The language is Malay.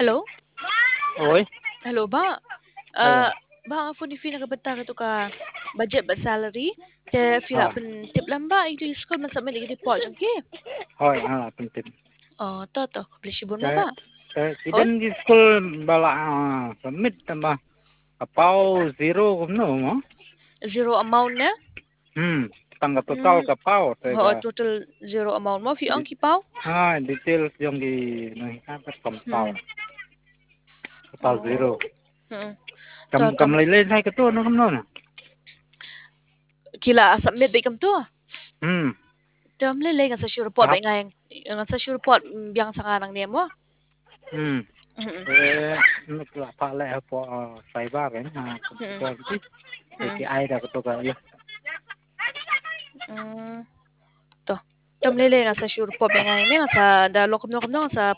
Hello? Oi, Hello ba? hello. Ba ang phone ni Fina kabata ka to ka budget ba salary? Te fila À, pen tip lang ba ito school man sa may lagi report jang ki. thôi bình tĩnh. Oh, to publish mo Cái ba? cái Hoy, đến cái school bà là submit mà kapau zero cũng nữa mà. zero amount na? Tangga total Hmm. kapau Oo, tega. total zero amount mo. Fi ang kipaw? Details yung di nahihabat kapau. Hmm. Kapau Oh. zero. Hmm. Cầm lấy lên hay cái to nó không nó. Kila submit ba ikam to? Hmm. Tam lele nga sa sure report ba Tap. nga sa sure report biyang sa kanang niya mo? Hmm. Hmm. Nó là pha lẹ po sai ba cái ha. Hmm. Hmm. Cái ai đã có to cái. Hmm. To. Tam lele nga sa sure report ba nga sa da lokom no sa